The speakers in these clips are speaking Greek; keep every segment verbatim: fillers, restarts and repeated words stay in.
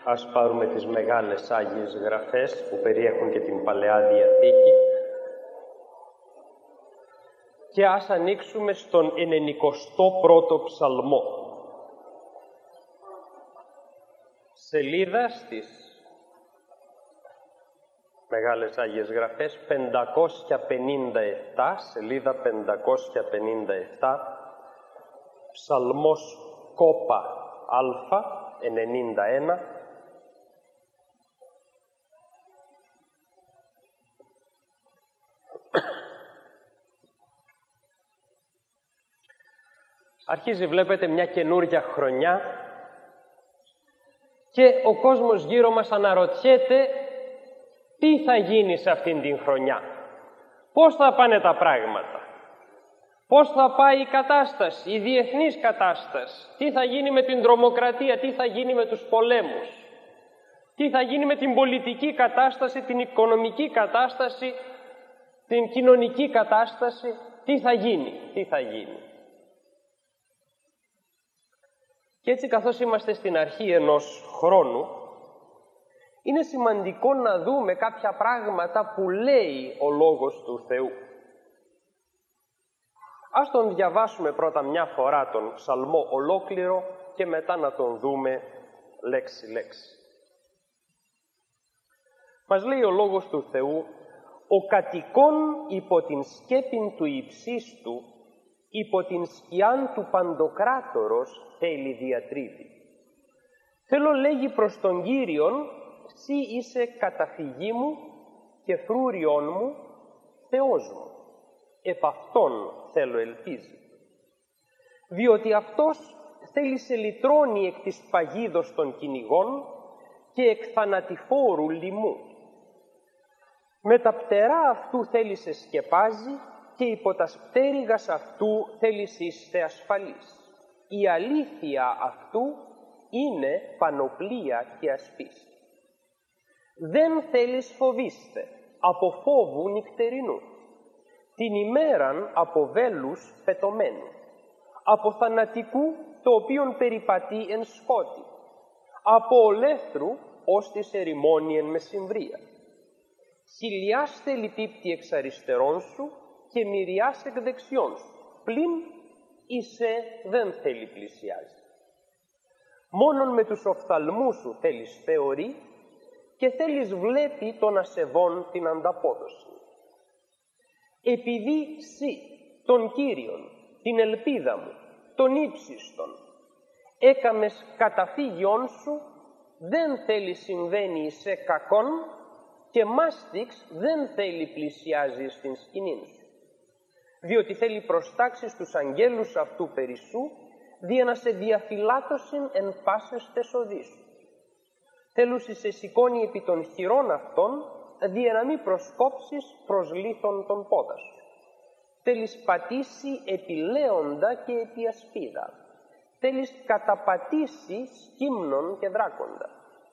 Ας πάρουμε τις μεγάλες Άγιες Γραφές που περιέχουν και την Παλαιά Διαθήκη και ας ανοίξουμε στον ενενηκοστό πρώτο Ψαλμό. Σελίδα στις Μεγάλες Άγιες Γραφές πεντακόσια πενήντα επτά, σελίδα πεντακόσια πενήντα επτά, Ψαλμός κόπα α, ενενήντα ένα, αρχίζει, βλέπετε, μια καινούρια χρονιά και ο κόσμος γύρω μας αναρωτιέται τι θα γίνει σε αυτήν την χρονιά, πώς θα πάνε τα πράγματα, πώς θα πάει η κατάσταση, η διεθνής κατάσταση, τι θα γίνει με την τρομοκρατία, τι θα γίνει με τους πολέμους, τι θα γίνει με την πολιτική κατάσταση, την οικονομική κατάσταση, την κοινωνική κατάσταση, τι θα γίνει, τι θα γίνει. Και έτσι, καθώς είμαστε στην αρχή ενός χρόνου, είναι σημαντικό να δούμε κάποια πράγματα που λέει ο Λόγος του Θεού. Ας τον διαβάσουμε πρώτα μια φορά τον Ψαλμό ολόκληρο και μετά να τον δούμε λέξη-λέξη. Μας λέει ο Λόγος του Θεού: «Ο κατοικών υπό την σκέπην του υψίστου, υπό την σκιάν του Παντοκράτορος θέλει διατρίβει. Θέλω, λέγει, προς τον Κύριον, σύ είσαι καταφυγή μου και φρούριόν μου, Θεός μου. Επ' Αυτόν θέλω ελπίζει. Διότι Αυτός θέλει σε λυτρώνει εκ της παγίδος των κυνηγών και εκ θανατηφόρου λοιμού. Με τα πτερά αυτού θέλει σε σκεπάζει και υπό τα πτέρυγας αυτού θέλει σε είστε ασφαλής. Η αλήθεια αυτού είναι πανοπλία και ασπίς. Δεν θέλεις φοβήστε από φόβου νυχτερινού, την ημέραν από βέλους πετωμένου, από θανατικού το οποίον περιπατεί εν σκότη, από ολέθρου ως της ερημόνη εν μεσημβρία. Χιλιάς θέλει τύπτη εξ αριστερών σου και μυριάς εκ δεξιών σου, πλην είσαι δεν θέλει πλησιάζει. Μόνον με τους οφθαλμούς σου θέλεις θεωρεί και θέλεις βλέπει των ασεβών την ανταπόδοση. Επειδή σύ τον Κύριον, την ελπίδα μου, τον ύψιστον, έκαμες καταφύγιον σου, δεν θέλει συμβαίνει σε κακόν και μάστιξ δεν θέλει πλησιάζει στην σκηνήν σου. Διότι θέλει προστάξεις τους αγγέλους αυτού περισσού, δια να σε διαφυλάτωσιν εν πάσες τες οδείς σου. Θέλουσι σε σηκώνει επί των χειρών αυτών, δια να μην προσκόψεις προς λίθον των πόδας σου. Θέλεις πατήσει επί λέοντα και επί ασπίδα. Θέλεις καταπατήσει σκύμνων και δράκοντα.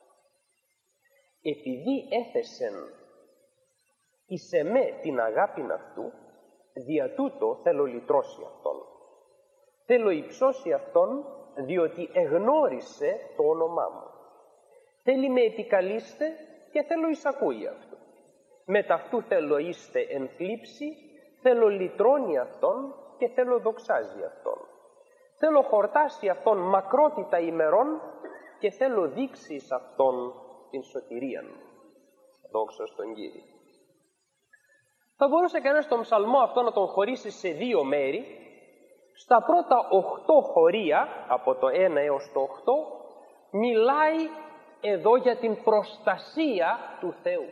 Επειδή έθεσεν εις εμέ την αγάπην αυτού, δια τούτο θέλω λυτρώσει αυτόν. Θέλω υψώσει αυτόν, διότι εγνώρισε το όνομά μου. Θέλει με επικαλείστε και θέλω εισακούει αυτό. Με ταυτού θέλω είστε εν θλίψη, θέλω λυτρώνει αυτόν και θέλω δοξάζει αυτόν. Θέλω χορτάσει αυτόν μακρότητα ημερών και θέλω δείξει εις αυτόν την σωτηρία μου. Δόξα στον Κύριο. Θα μπορούσε κανένας τον ψαλμό αυτό να τον χωρίσει σε δύο μέρη. Στα πρώτα οχτώ χωρία, από το ένα έως το οκτώ, μιλάει εδώ για την προστασία του Θεού.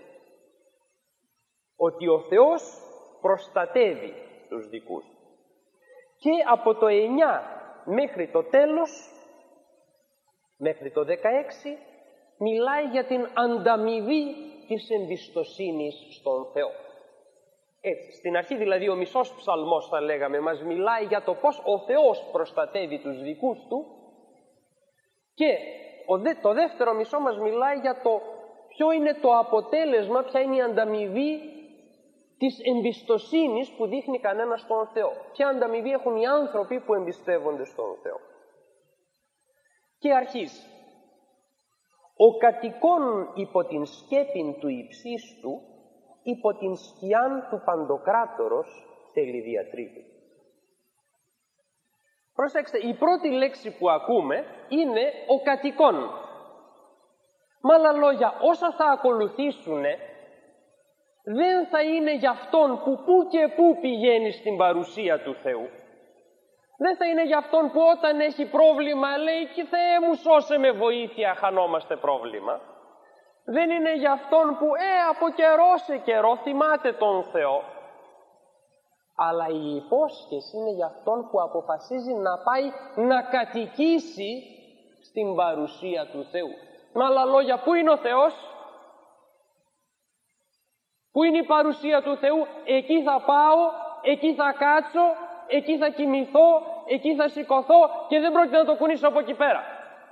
Ότι ο Θεός προστατεύει τους δικούς. Και από το εννιά μέχρι το τέλος, μέχρι το δεκαέξι, μιλάει για την ανταμοιβή της εμπιστοσύνης στον Θεό. Έτσι, στην αρχή δηλαδή ο μισός ψαλμός, θα λέγαμε, μας μιλάει για το πώς ο Θεός προστατεύει τους δικούς του και το δεύτερο μισό μας μιλάει για το ποιο είναι το αποτέλεσμα, ποια είναι η ανταμοιβή της εμπιστοσύνης που δείχνει κανένας στον Θεό. Ποια ανταμοιβή έχουν οι άνθρωποι που εμπιστεύονται στον Θεό. Και αρχίζει. ο κατοικών υπό την σκέπην του υψίστου, υπό την σκιάν του Παντοκράτορος θέλει διατρίβει. Προσέξτε, η πρώτη λέξη που ακούμε είναι ο κατοικών. Με άλλα λόγια, όσα θα ακολουθήσουν δεν θα είναι για αυτόν που που και που πηγαίνει στην παρουσία του Θεού. Δεν θα είναι για αυτόν που όταν έχει πρόβλημα λέει «Και Θεέ μου σώσε με βοήθεια, χανόμαστε πρόβλημα». Δεν είναι για αυτόν που «Ε, από καιρό σε καιρό θυμάται τον Θεό». Αλλά η υπόσχεση είναι για αυτόν που αποφασίζει να πάει να κατοικήσει στην παρουσία του Θεού. Με άλλα λόγια, πού είναι ο Θεός? Πού είναι η παρουσία του Θεού? Εκεί θα πάω, εκεί θα κάτσω, εκεί θα κοιμηθώ, εκεί θα σηκωθώ και δεν πρόκειται να το κουνήσω από εκεί πέρα.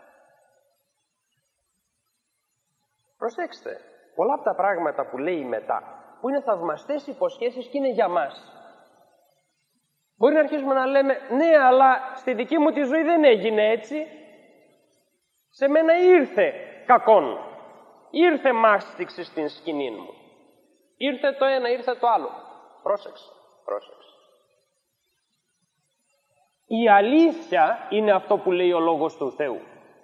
Προσέξτε, πολλά από τα πράγματα που λέει μετά, που είναι θαυμαστές υποσχέσεις και είναι για μας. Μπορεί να αρχίσουμε να λέμε, ναι, αλλά στη δική μου τη ζωή δεν έγινε έτσι. Σε μένα ήρθε κακόν. Ήρθε μάστιξη στην σκηνή μου. Ήρθε το ένα, ήρθε το άλλο. Πρόσεξε, πρόσεξε. Η αλήθεια είναι αυτό που λέει ο Λόγος του Θεού.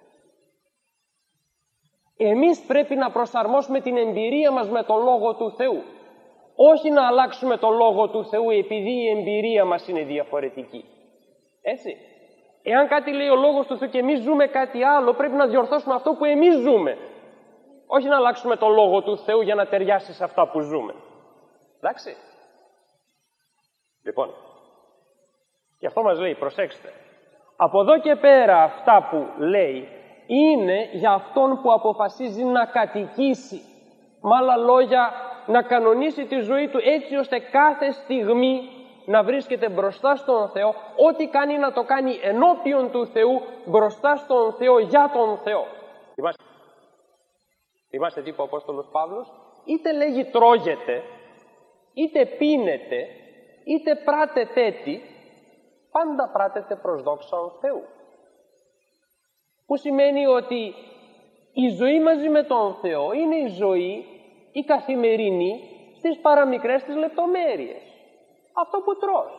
Εμείς πρέπει να προσαρμόσουμε την εμπειρία μας με τον Λόγο του Θεού. Όχι να αλλάξουμε τον Λόγο του Θεού επειδή η εμπειρία μας είναι διαφορετική. Έτσι. Εάν κάτι λέει ο Λόγος του Θεού και εμείς ζούμε κάτι άλλο, πρέπει να διορθώσουμε αυτό που εμείς ζούμε. Όχι να αλλάξουμε τον Λόγο του Θεού για να ταιριάσει σε αυτά που ζούμε. Εντάξει. Λοιπόν, και αυτό μας λέει, προσέξτε. Από εδώ και πέρα αυτά που λέει είναι για αυτόν που αποφασίζει να κατοικήσει. Με άλλα λόγια, να κανονίσει τη ζωή του έτσι ώστε κάθε στιγμή να βρίσκεται μπροστά στον Θεό, ό,τι κάνει να το κάνει ενώπιον του Θεού, μπροστά στον Θεό, για τον Θεό. Θυμάστε, θυμάστε τι είπε ο Απόστολος Παύλος? Είτε λέγει τρώγεται, είτε πίνεται, είτε πράτεται τι, πάντα πράτεται προς δόξαν Θεού. Που σημαίνει ότι η ζωή μαζί με τον Θεό είναι η ζωή, η καθημερινή, στις παραμικρές τις λεπτομέρειες. Αυτό που τρως,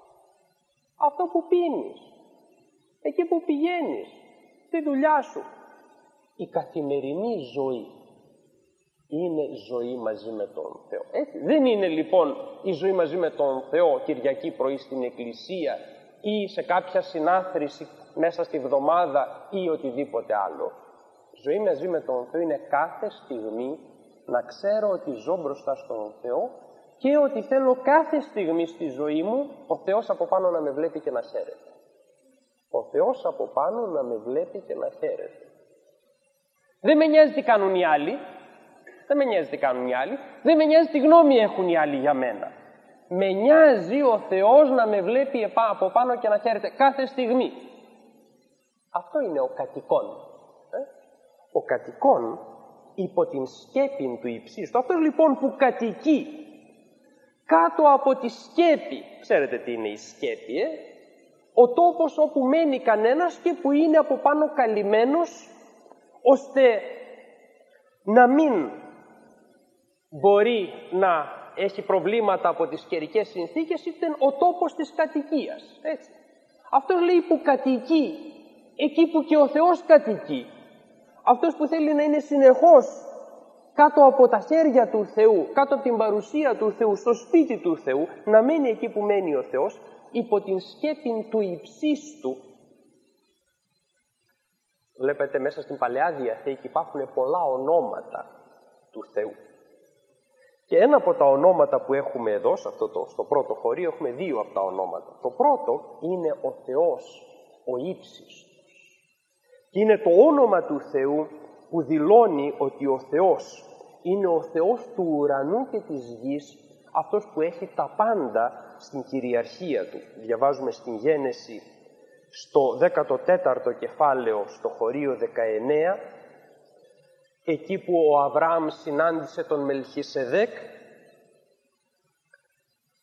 αυτό που πίνεις, εκεί που πηγαίνεις, στη δουλειά σου. Η καθημερινή ζωή είναι ζωή μαζί με τον Θεό. Έτσι. Δεν είναι λοιπόν η ζωή μαζί με τον Θεό Κυριακή πρωί στην εκκλησία ή σε κάποια συνάθρηση μέσα στη βδομάδα ή οτιδήποτε άλλο. Ζωή μαζί με τον Θεό είναι κάθε στιγμή να ξέρω ότι ζω μπροστά στον Θεό και ότι θέλω κάθε στιγμή στη ζωή μου ο Θεός από πάνω να με βλέπει και να χαίρεται. Ο Θεός από πάνω να με βλέπει και να χαίρεται. Δεν με νοιάζει τι κάνουν οι άλλοι, δεν με νοιάζει τι κάνουν οι άλλοι, δεν με νοιάζει τι γνώμη έχουν οι άλλοι για μένα. Με νοιάζει ο Θεός να με βλέπει από πάνω και να χαίρεται κάθε στιγμή. Αυτό είναι ο κατοικών. Ε? Ο κατοικών υπό την σκέπην του υψίστου. Αυτός λοιπόν που κατοικεί κάτω από τη σκέπη, ξέρετε τι είναι η σκέπη, ε? Ο τόπος όπου μένει κανένας και που είναι από πάνω καλυμμένος, ώστε να μην μπορεί να έχει προβλήματα από τις καιρικές συνθήκες, ήταν ο τόπος της κατοικίας. Έτσι. Αυτός λέει που κατοικεί, εκεί που και ο Θεός κατοικεί. Αυτός που θέλει να είναι συνεχώς κάτω από τα χέρια του Θεού, κάτω από την παρουσία του Θεού, στο σπίτι του Θεού, να μένει εκεί που μένει ο Θεός, υπό την σκέπην του υψίστου. Βλέπετε μέσα στην Παλαιά Διαθήκη υπάρχουν πολλά ονόματα του Θεού. Και ένα από τα ονόματα που έχουμε εδώ, σε αυτό το, στο πρώτο χωρίο, έχουμε δύο από τα ονόματα. Το πρώτο είναι ο Θεός, ο ύψιστος. Και είναι το όνομα του Θεού που δηλώνει ότι ο Θεός είναι ο Θεός του ουρανού και της γης, αυτός που έχει τα πάντα στην κυριαρχία του. Διαβάζουμε στην Γένεση στο δέκατο τέταρτο κεφάλαιο, στο χωρίο δεκαεννέα, εκεί που ο Αβραάμ συνάντησε τον Μελχισεδέκ,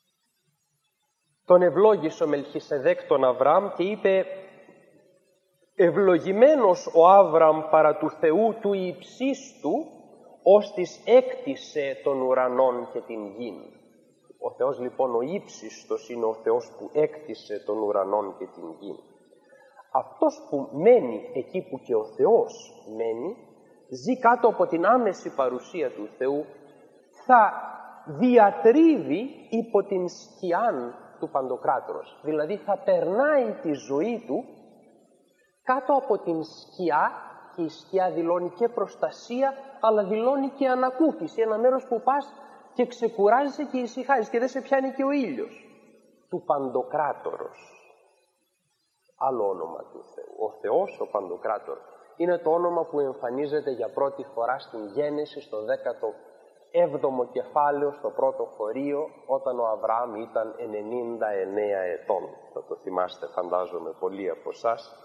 τον ευλόγησε ο Μελχισεδέκ τον Αβραάμ και είπε Ευλογημένος ο Άβραμ παρά του Θεού του υψίστου, ως της έκτισε των ουρανών και την γην. Ο Θεός λοιπόν ο ύψιστος είναι ο Θεός που έκτισε των ουρανών και την γην. Αυτός που μένει εκεί που και ο Θεός μένει, ζει κάτω από την άμεση παρουσία του Θεού, θα διατρίβει υπό την σκιάν του Παντοκράτορος. Δηλαδή θα περνάει τη ζωή του κάτω από την σκιά, και η σκιά δηλώνει και προστασία, αλλά δηλώνει και ανακούφιση. Ένα μέρος που πας και ξεκουράζεσαι και ησυχάζεις και δεν σε πιάνει και ο ήλιος. Του Παντοκράτορος. Άλλο όνομα του Θεού. Ο Θεός ο Παντοκράτορος είναι το όνομα που εμφανίζεται για πρώτη φορά στην Γένεση, στο δέκατο έβδομο κεφάλαιο, στο πρώτο χωρίο, όταν ο Αβραάμ ήταν ενενήντα εννέα ετών. Θα το θυμάστε, φαντάζομαι, πολλοί από εσάς.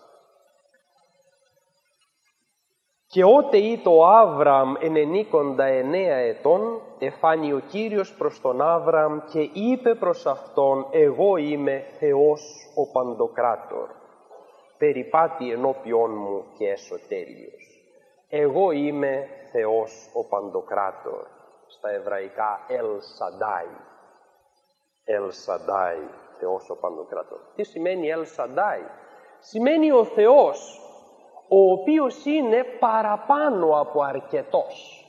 Και ότε ήτο ο Άβραμ ενενήκοντα εννέα ετών, εφάνει ο Κύριος προς τον Άβραμ και είπε προς αυτόν, εγώ είμαι Θεός ο Παντοκράτορ, περιπάτη ενώπιόν μου και εσωτέλειος. Εγώ είμαι Θεός ο Παντοκράτορ, στα εβραϊκά El Shaddai. El Shaddai, Θεός ο Παντοκράτορ. Τι σημαίνει El Shaddai? Σημαίνει ο Θεός ο οποίος είναι παραπάνω από αρκετός,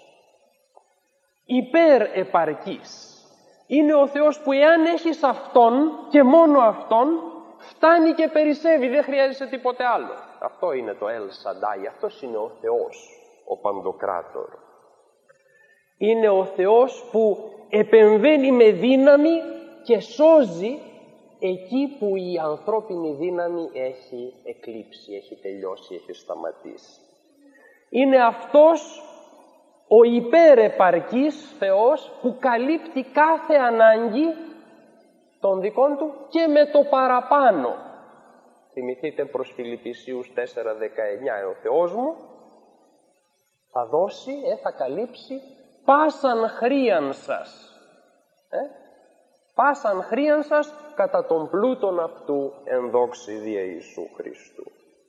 υπερεπαρκής. Είναι ο Θεός που εάν έχεις Αυτόν και μόνο Αυτόν, φτάνει και περισσεύει, δεν χρειάζεσαι τίποτε άλλο. Αυτό είναι το El Shaddai, αυτός είναι ο Θεός, ο Παντοκράτορ. Είναι ο Θεός που επεμβαίνει με δύναμη και σώζει εκεί που η ανθρώπινη δύναμη έχει εκλείψει, έχει τελειώσει, έχει σταματήσει. Είναι αυτός ο υπερεπαρκής Θεός που καλύπτει κάθε ανάγκη των δικών του και με το παραπάνω. Θυμηθείτε προς Φιλιππισίους τέσσερα δεκαεννιά, ο Θεός μου θα δώσει, ε, θα καλύψει πάσαν χρίαν σας. Ε? Πάσαν χρίαν σας κατά τον πλούτον αυτού εν δόξη δια Ιησού Χριστού.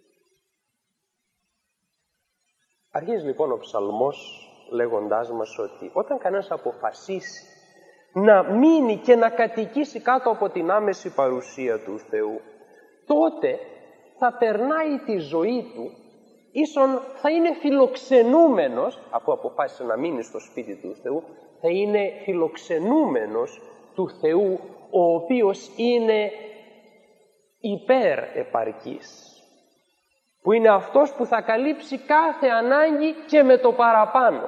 Αρχίζει λοιπόν ο ψαλμός λέγοντάς μας ότι όταν κανένας αποφασίσει να μείνει και να κατοικήσει κάτω από την άμεση παρουσία του Θεού, τότε θα περνάει τη ζωή του, ίσον θα είναι φιλοξενούμενος, αφού αποφάσισε να μείνει στο σπίτι του Θεού, θα είναι φιλοξενούμενος του Θεού, ο οποίος είναι υπερεπαρκής, που είναι αυτός που θα καλύψει κάθε ανάγκη και με το παραπάνω.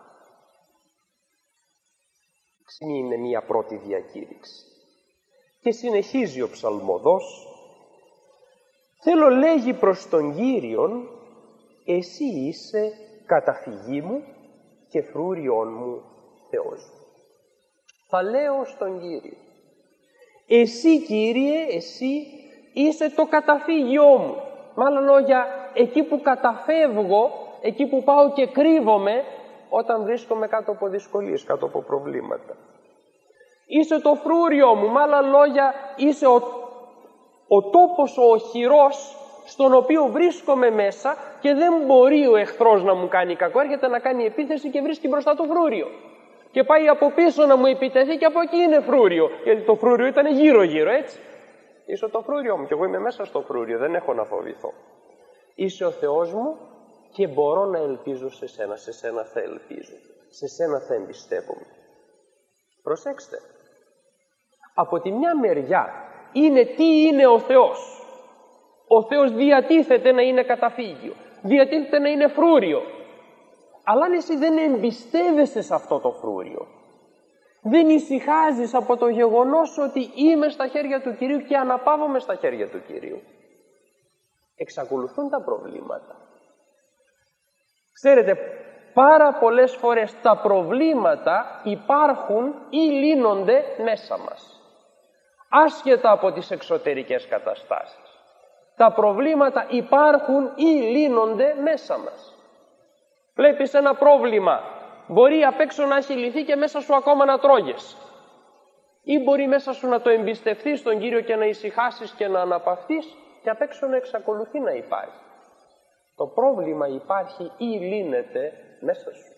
Είναι μία πρώτη διακήρυξη. Και συνεχίζει ο ψαλμοδός, θέλω λέγει προς τον Κύριον, εσύ είσαι καταφυγή μου και φρούριον μου Θεός. Θα λέω στον Κύριο, εσύ Κύριε, εσύ είσαι το καταφύγιό μου. Με άλλα λόγια, εκεί που καταφεύγω, εκεί που πάω και κρύβομαι όταν βρίσκομαι κάτω από δυσκολίες, κάτω από προβλήματα. Είσαι το φρούριό μου, με άλλα λόγια, είσαι ο, ο τόπος, ο οχυρός στον οποίο βρίσκομαι μέσα και δεν μπορεί ο εχθρός να μου κάνει κακό. Έρχεται να κάνει επίθεση και βρίσκει μπροστά το φρούριο. Και πάει από πίσω να μου επιτεθεί και από εκεί είναι φρούριο. Γιατί το φρούριο ήταν γύρω-γύρω, έτσι. Είσαι το φρούριό μου και εγώ είμαι μέσα στο φρούριο, δεν έχω να φοβηθώ. Είσαι ο Θεός μου και μπορώ να ελπίζω σε σένα, σε σένα θα ελπίζω. Σε σένα θα εμπιστεύομαι. Προσέξτε. Από τη μια μεριά είναι τι είναι ο Θεός. Ο Θεός διατίθεται να είναι καταφύγιο. Διατίθεται να είναι φρούριο. Αλλά αν εσύ δεν εμπιστεύεσαι σε αυτό το φρούριο, δεν ησυχάζεις από το γεγονός ότι είμαι στα χέρια του Κυρίου και αναπαύομαι στα χέρια του Κυρίου, εξακολουθούν τα προβλήματα. Ξέρετε, πάρα πολλές φορές τα προβλήματα υπάρχουν ή λύνονται μέσα μας, άσχετα από τις εξωτερικές καταστάσεις. Τα προβλήματα υπάρχουν ή λύνονται μέσα μας. Βλέπεις ένα πρόβλημα, μπορεί απ' έξω να έχει λυθεί και μέσα σου ακόμα να τρώγες. Ή μπορεί μέσα σου να το εμπιστευτείς στον Κύριο και να ησυχάσεις και να αναπαυθείς και απ' έξω να εξακολουθεί να υπάρχει. Το πρόβλημα υπάρχει ή λύνεται μέσα σου.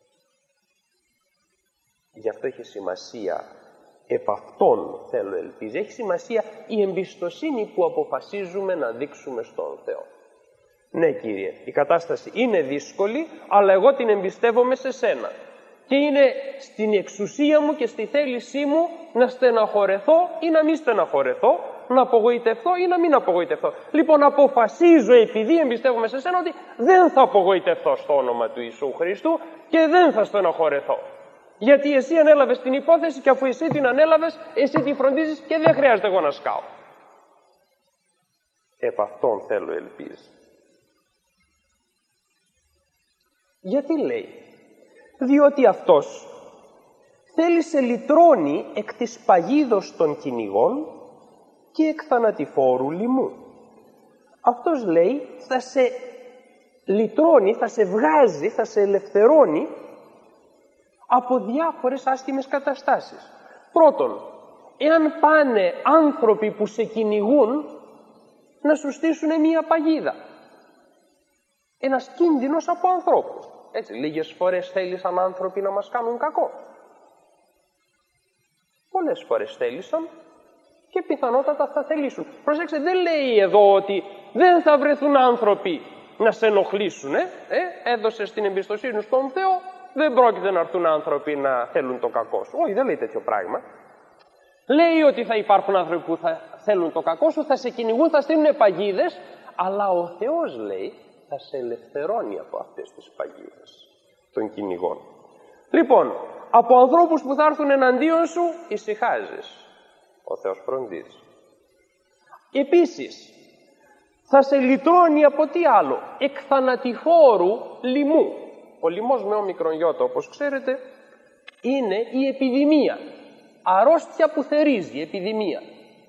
Γι' αυτό έχει σημασία, επ' αυτόν θέλω ελπίζει, έχει σημασία η εμπιστοσύνη που αποφασίζουμε να δείξουμε στον Θεό. Ναι Κύριε, η κατάσταση είναι δύσκολη, αλλά εγώ την εμπιστεύομαι σε Σένα. Και είναι στην εξουσία μου και στη θέλησή μου να στεναχωρεθώ ή να μην στεναχωρεθώ, να απογοητευτώ ή να μην απογοητευτώ. Λοιπόν, αποφασίζω, επειδή εμπιστεύομαι σε Σένα, ότι δεν θα απογοητευτώ στο όνομα του Ιησού Χριστού και δεν θα στεναχωρεθώ. Γιατί εσύ ανέλαβες την υπόθεση και αφού εσύ την ανέλαβες, εσύ την φροντίζεις και δεν χρειάζεται εγώ να σκάω. Επ' αυτόν θέλω ελπίζει. Γιατί λέει? Διότι αυτός θέλει σε λυτρώνει εκ της παγίδος των κυνηγών και εκ θανατηφόρου λοιμού. Αυτός λέει θα σε λυτρώνει, θα σε βγάζει, θα σε ελευθερώνει από διάφορες άσχημες καταστάσεις. Πρώτον, εάν πάνε άνθρωποι που σε κυνηγούν να σου στήσουν μία παγίδα, ένας κίνδυνος από ανθρώπους. Έτσι, λίγες φορές θέλησαν άνθρωποι να μας κάνουν κακό. Πολλές φορές θέλησαν και πιθανότατα θα θελήσουν. Προσέξτε, δεν λέει εδώ ότι δεν θα βρεθούν άνθρωποι να σε ενοχλήσουν. Ε? Ε, έδωσες την εμπιστοσύνη στον Θεό, δεν πρόκειται να έρθουν άνθρωποι να θέλουν το κακό σου. Όχι, δεν λέει τέτοιο πράγμα. Λέει ότι θα υπάρχουν άνθρωποι που θα θέλουν το κακό σου, θα σε κυνηγούν, θα στείλουν παγίδες, αλλά ο Θεός λέει θα σε ελευθερώνει από αυτές τις παγίδες των κυνηγών. Λοιπόν, από ανθρώπους που θα έρθουν εναντίον σου, ησυχάζεις. Ο Θεός φροντίζει. Επίσης, θα σε λυτρώνει από τι άλλο? Εκ θανατηφόρου λοιμού. Ο λοιμός με όμικρον γιώτα, όπως ξέρετε, είναι η επιδημία. Αρρώστια που θερίζει, επιδημία.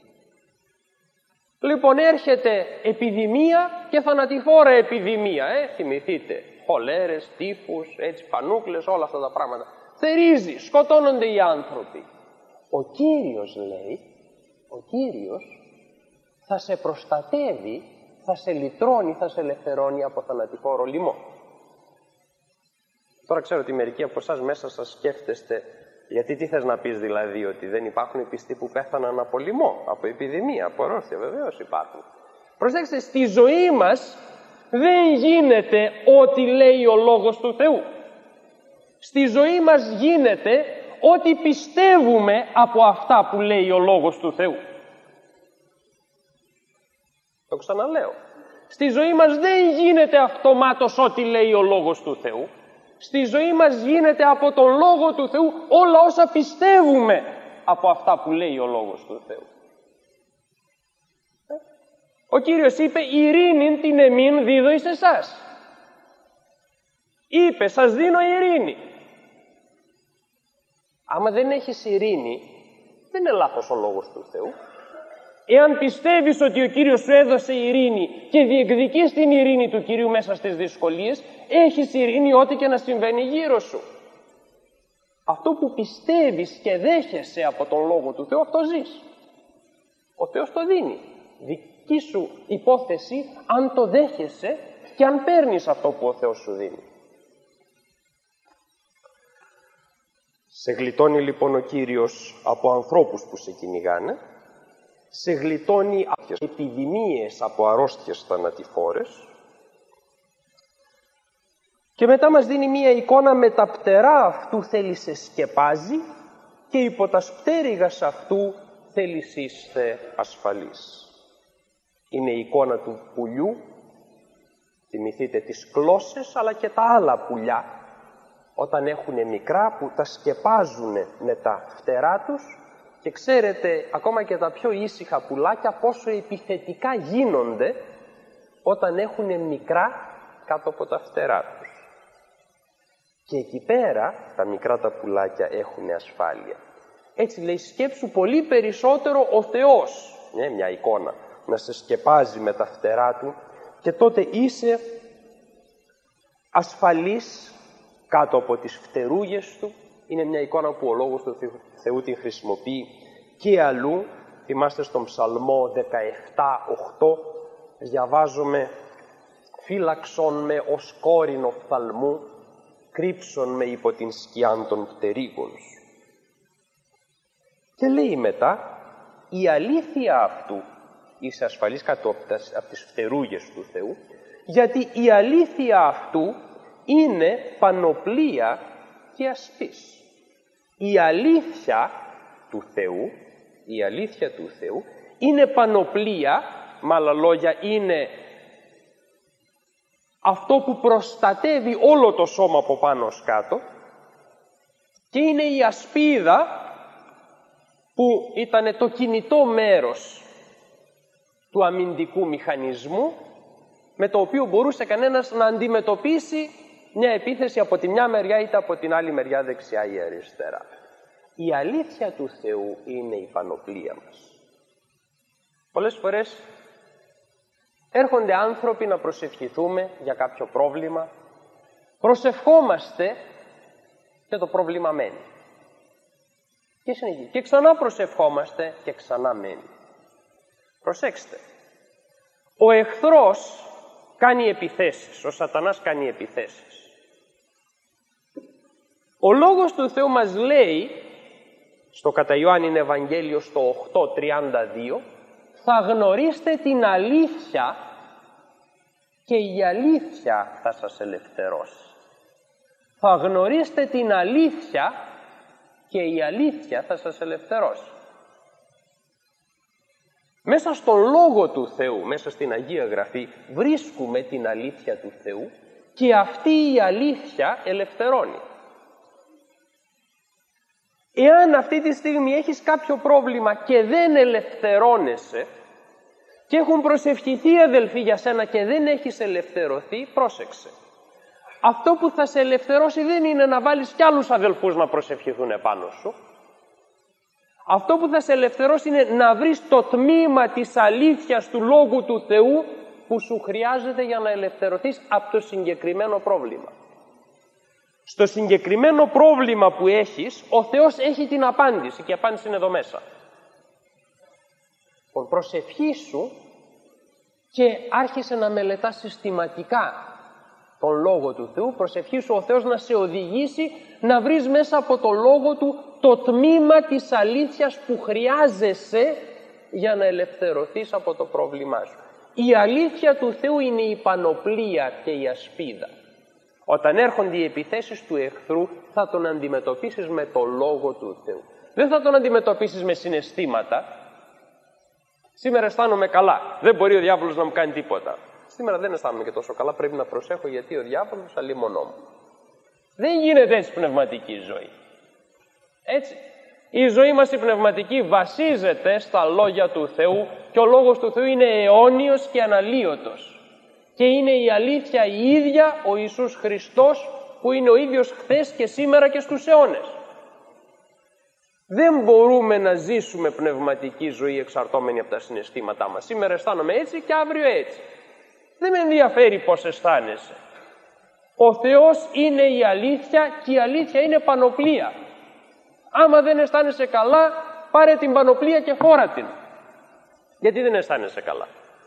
Λοιπόν, έρχεται επιδημία και θανατηφόρα επιδημία. Ε, θυμηθείτε, χολέρες, τύφους, έτσι, πανούκλες, όλα αυτά τα πράγματα. Θερίζει, σκοτώνονται οι άνθρωποι. Ο Κύριος λέει, ο Κύριος θα σε προστατεύει, θα σε λυτρώνει, θα σε ελευθερώνει από θανατηφόρο λοιμό. Τώρα ξέρω ότι μερικοί από εσάς μέσα σας σκέφτεστε, γιατί τι θες να πεις δηλαδή, ότι δεν υπάρχουν πιστοί που πέθαναν από λοιμό, από επιδημία, από αρρώστια? Βεβαίως υπάρχουν. Προσέξτε, στη ζωή μας δεν γίνεται ό,τι λέει ο Λόγος του Θεού. Στη ζωή μας γίνεται ό,τι πιστεύουμε από αυτά που λέει ο Λόγος του Θεού. Το ξαναλέω. Στη ζωή μας δεν γίνεται αυτομάτως ό,τι λέει ο Λόγος του Θεού. Στη ζωή μας γίνεται από τον Λόγο του Θεού όλα όσα πιστεύουμε από αυτά που λέει ο Λόγος του Θεού. Ο Κύριος είπε «Ειρήνην την εμήν δίδω εις εσάς». Είπε «Σας δίνω ειρήνη». Άμα δεν έχεις ειρήνη, δεν είναι λάθος ο Λόγος του Θεού. Εάν πιστεύεις ότι ο Κύριος σου έδωσε ειρήνη και διεκδικείς την ειρήνη του Κυρίου μέσα στις δυσκολίες, έχεις ειρήνη ό,τι και να συμβαίνει γύρω σου. Αυτό που πιστεύεις και δέχεσαι από τον Λόγο του Θεού, αυτό ζεις. Ο Θεός το δίνει. Δική σου υπόθεση αν το δέχεσαι και αν παίρνεις αυτό που ο Θεός σου δίνει. Σε γλιτώνει λοιπόν ο Κύριος από ανθρώπους που σε κυνηγάνε, σε γλιτώνει από επιδημίες, από αρρώστιες θανατηφόρες και μετά μας δίνει μία εικόνα με τα πτερά αυτού θέλει σε σκεπάζει και υπό τα σπτέρυγας αυτού θέλει είστε ασφαλείς. Είναι η εικόνα του πουλιού, θυμηθείτε τις κλώσσες αλλά και τα άλλα πουλιά όταν έχουν μικρά που τα σκεπάζουν με τα φτερά τους. Και ξέρετε, ακόμα και τα πιο ήσυχα πουλάκια πόσο επιθετικά γίνονται όταν έχουν μικρά κάτω από τα φτερά τους. Και εκεί πέρα τα μικρά τα πουλάκια έχουν ασφάλεια. Έτσι λέει, σκέψου πολύ περισσότερο ο Θεός, ναι, μια εικόνα, να σε σκεπάζει με τα φτερά του και τότε είσαι ασφαλής κάτω από τις φτερούγες του. Είναι μια εικόνα που ο Λόγος του Θεού την χρησιμοποιεί και αλλού. Θυμάστε στον Ψαλμό δεκαεπτά οκτώ διαβάζουμε φύλαξον με ως κόρην οφθαλμού, κρύψον με υπό την σκιάν των πτερίγων σου. Και λέει μετά, η αλήθεια αυτού, είσαι ασφαλής κάτω από τις φτερούγες του Θεού, γιατί η αλήθεια αυτού είναι πανοπλία και ασπής. Η αλήθεια του Θεού, η αλήθεια του Θεού είναι πανοπλία, με άλλα λόγια είναι αυτό που προστατεύει όλο το σώμα από πάνω ως κάτω, και είναι η ασπίδα που ήταν το κινητό μέρος του αμυντικού μηχανισμού, με το οποίο μπορούσε κανένας να αντιμετωπίσει μια επίθεση από τη μια μεριά είτε από την άλλη μεριά, δεξιά ή αριστερά. Η αλήθεια του Θεού είναι η πανοπλία μας. Πολλές φορές έρχονται άνθρωποι να προσευχηθούμε για κάποιο πρόβλημα, προσευχόμαστε και το πρόβλημα μένει. Και συνεχίζει. Και ξανά προσευχόμαστε και ξανά μένει. Προσέξτε. Ο εχθρός κάνει επιθέσεις, ο σατανάς κάνει επιθέσεις. Ο Λόγος του Θεού μας λέει, στο κατά Ιωάννην Ευαγγέλιο στο οκτώ τριάντα δύο, θα γνωρίστε την αλήθεια και η αλήθεια θα σας ελευθερώσει. Θα γνωρίστε την αλήθεια και η αλήθεια θα σας ελευθερώσει. Μέσα στον Λόγο του Θεού, μέσα στην Αγία Γραφή, βρίσκουμε την αλήθεια του Θεού και αυτή η αλήθεια ελευθερώνει. Εάν αυτή τη στιγμή έχεις κάποιο πρόβλημα και δεν ελευθερώνεσαι και έχουν προσευχηθεί αδελφοί για σένα και δεν έχεις ελευθερωθεί, πρόσεξε. Αυτό που θα σε ελευθερώσει δεν είναι να βάλεις κι άλλους αδελφούς να προσευχηθούν επάνω σου. Αυτό που θα σε ελευθερώσει είναι να βρεις το τμήμα της αλήθειας του Λόγου του Θεού που σου χρειάζεται για να ελευθερωθείς από το συγκεκριμένο πρόβλημα. Στο συγκεκριμένο πρόβλημα που έχεις, ο Θεός έχει την απάντηση και η απάντηση είναι εδώ μέσα. Λοιπόν, προσευχήσου και άρχισε να μελετάς συστηματικά τον Λόγο του Θεού. Προσευχήσου ο Θεός να σε οδηγήσει να βρεις μέσα από το Λόγο Του το τμήμα της αλήθειας που χρειάζεσαι για να ελευθερωθείς από το πρόβλημά σου. Η αλήθεια του Θεού είναι η πανοπλία και η ασπίδα. Όταν έρχονται οι επιθέσεις του εχθρού, θα τον αντιμετωπίσεις με το Λόγο του Θεού. Δεν θα τον αντιμετωπίσεις με συναισθήματα. Σήμερα αισθάνομαι καλά. Δεν μπορεί ο διάβολος να μου κάνει τίποτα. Σήμερα δεν αισθάνομαι και τόσο καλά. Πρέπει να προσέχω γιατί ο διάβολος αλίμονό μου. Δεν γίνεται έτσι πνευματική ζωή. Έτσι. Η ζωή μας η πνευματική βασίζεται στα λόγια του Θεού και ο Λόγος του Θεού είναι αιώνιος και αναλύωτος. Και είναι η αλήθεια η ίδια, ο Ιησούς Χριστός, που είναι ο ίδιος χθες και σήμερα και στους αιώνες. Δεν μπορούμε να ζήσουμε πνευματική ζωή εξαρτώμενη από τα συναισθήματά μας. Σήμερα αισθάνομαι έτσι και αύριο έτσι. Δεν με ενδιαφέρει πώς αισθάνεσαι. Ο Θεός είναι η αλήθεια και η αλήθεια είναι πανοπλία. Άμα δεν αισθάνεσαι καλά, πάρε την πανοπλία και φόρα την. Γιατί δεν αισθάνεσαι καλά?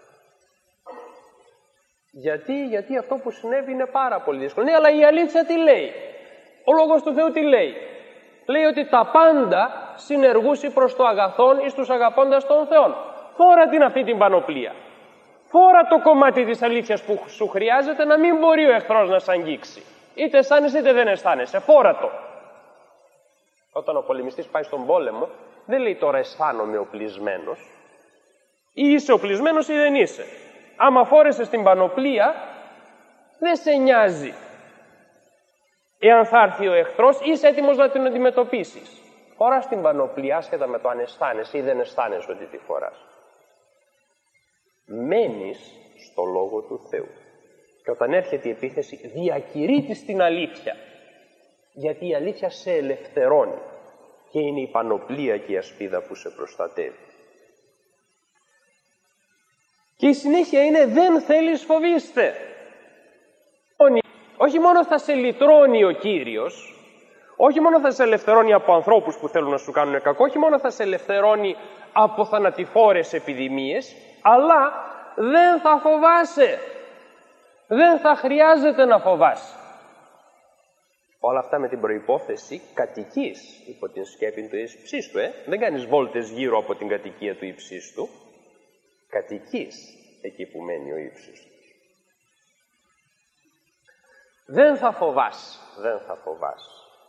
Γιατί, γιατί αυτό που συνέβη είναι πάρα πολύ δύσκολο. Ναι, αλλά η αλήθεια τι λέει? Ο Λόγος του Θεού τι λέει? Λέει ότι τα πάντα συνεργούσι προς το αγαθόν εις τους αγαπώντας των Θεών. Φόρα την αυτή την πανοπλία. Φόρα το κομμάτι της αλήθειας που σου χρειάζεται, να μην μπορεί ο εχθρός να σ' αγγίξει. Είτε αισθάνεσαι είτε δεν αισθάνεσαι. Φόρα το. Όταν ο πολεμιστής πάει στον πόλεμο, δεν λέει τώρα αισθάνομαι οπλισμένος. Ή είσαι οπλισμένος ή δεν είσαι. Άμα φόρεσες την πανοπλία, δεν σε νοιάζει. Εάν θα έρθει ο εχθρός, είσαι έτοιμος να την αντιμετωπίσεις. Φοράς την πανοπλία, άσχετα με το αν αισθάνεσαι ή δεν αισθάνεσαι ότι τη φοράς. Μένεις στο Λόγο του Θεού. Και όταν έρχεται η επίθεση, διακηρύττεις την αλήθεια. Γιατί η αλήθεια σε ελευθερώνει. Και είναι η πανοπλία και η ασπίδα που σε προστατεύει. Και η συνέχεια είναι δεν θέλεις φοβήστε. Όχι μόνο θα σε λυτρώνει ο Κύριος, όχι μόνο θα σε ελευθερώνει από ανθρώπους που θέλουν να σου κάνουν κακό, όχι μόνο θα σε ελευθερώνει από θανατηφόρες επιδημίες, αλλά δεν θα φοβάσαι. δεν θα χρειάζεται να φοβάσαι. Όλα αυτά με την προϋπόθεση κατοικείς υπό την σκέπη του υψίστου, ε. Δεν κάνεις βόλτες γύρω από την κατοικία του υψίστου. Κατοικείς εκεί που μένει ο ύψιστος. Δεν θα φοβάσαι, δεν θα φοβάσαι.